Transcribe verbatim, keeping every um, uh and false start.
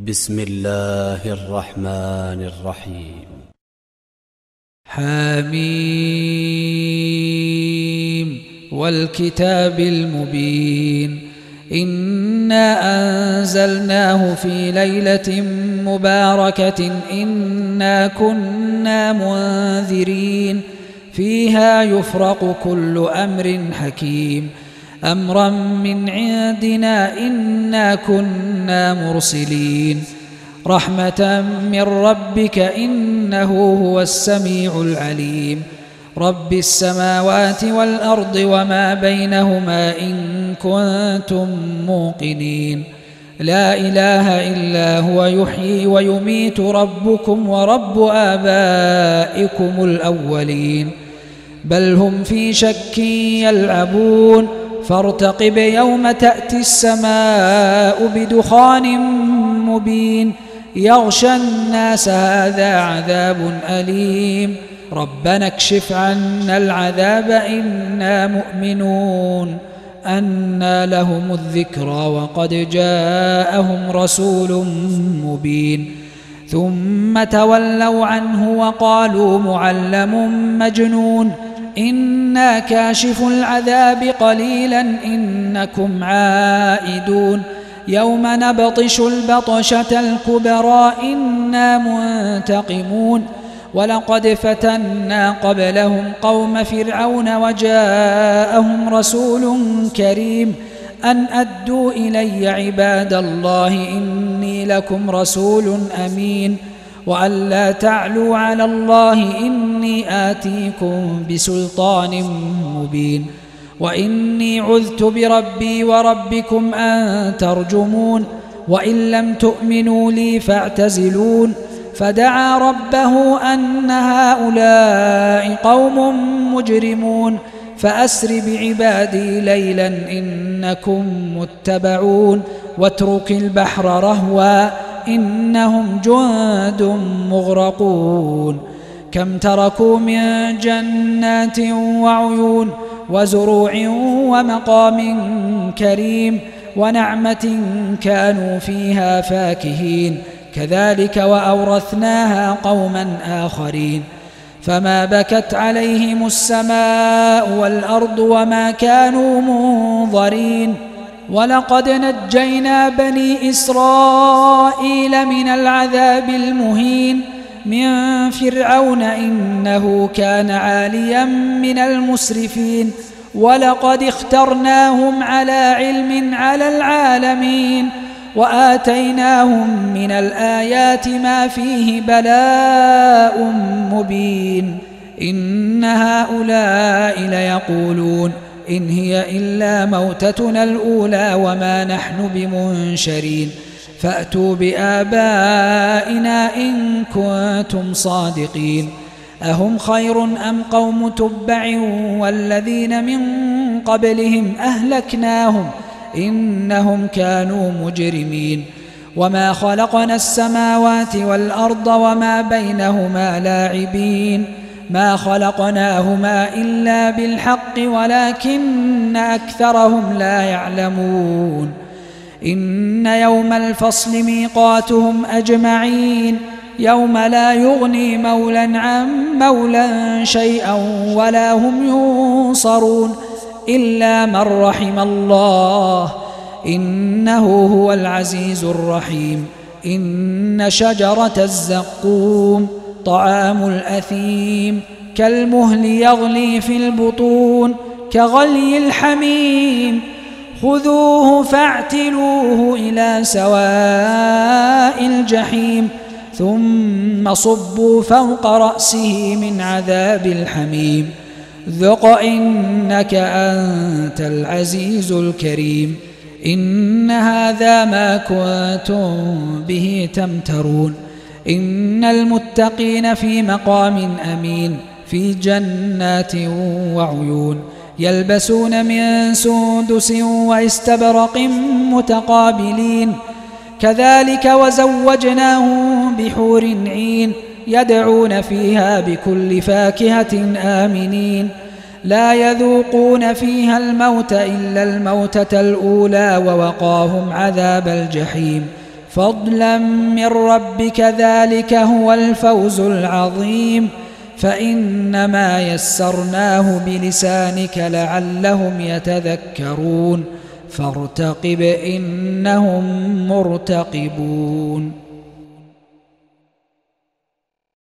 بسم الله الرحمن الرحيم. حميم والكتاب المبين إنا أنزلناه في ليلة مباركة إنا كنا منذرين فيها يفرق كل أمر حكيم أمرا من عندنا إنا كنا مرسلين رحمة من ربك إنه هو السميع العليم رب السماوات والأرض وما بينهما إن كنتم موقنين لا إله إلا هو يحيي ويميت ربكم ورب آبائكم الأولين بل هم في شك يلعبون فارتقب يوم تأتي السماء بدخان مبين يغشى الناس هذا عذاب أليم ربنا اكشف عنا العذاب إنا مؤمنون أنى لهم الذكرى وقد جاءهم رسول مبين ثم تولوا عنه وقالوا معلم مجنون إنا كاشف العذاب قليلا إنكم عائدون يوم نبطش البطشة الكبرى إنا منتقمون ولقد فتنا قبلهم قوم فرعون وجاءهم رسول كريم أن أدوا إلي عباد الله إني لكم رسول أمين وأن لا تعلوا على الله إني آتيكم بسلطان مبين وإني عذت بربي وربكم أن ترجمون وإن لم تؤمنوا لي فاعتزلون فدعا ربه أن هؤلاء قوم مجرمون فأسر بعبادي ليلا إنكم متبعون واترك البحر رهوا إنهم جند مغرقون كم تركوا من جنات وعيون وزروع ومقام كريم ونعمة كانوا فيها فاكهين كذلك وأورثناها قوما آخرين فما بكت عليهم السماء والأرض وما كانوا منظرين ولقد نجينا بني إسرائيل من العذاب المهين من فرعون إنه كان عاليا من المسرفين ولقد اخترناهم على علم على العالمين وآتيناهم من الآيات ما فيه بلاء مبين إن هؤلاء ليقولون إن هي إلا موتتنا الأولى وما نحن بمنشرين فأتوا بآبائنا إن كنتم صادقين أهم خير أم قوم تبع والذين من قبلهم أهلكناهم إنهم كانوا مجرمين وما خلقنا السماوات والأرض وما بينهما لاعبين ما خلقناهما إلا بالحق ولكن أكثرهم لا يعلمون إن يوم الفصل ميقاتهم أجمعين يوم لا يغني مولا عن مولا شيئا ولا هم ينصرون إلا من رحم الله إنه هو العزيز الرحيم إن شجرة الزقوم طعام الأثيم كالمهل يغلي في البطون كغلي الحميم خذوه فاعتلوه إلى سواء الجحيم ثم صبوا فوق رأسه من عذاب الحميم ذق إنك أنت العزيز الكريم إن هذا ما كنتم به تمترون إن المتقين في مقام أمين في جنات وعيون يلبسون من سندس واستبرق متقابلين كذلك وزوجناهم بحور عين يدعون فيها بكل فاكهة آمنين لا يذوقون فيها الموت إلا الموتة الأولى ووقاهم عذاب الجحيم فضلا من ربك ذلك هو الفوز العظيم فإنما يسرناه بلسانك لعلهم يتذكرون فارتقب إنهم مرتقبون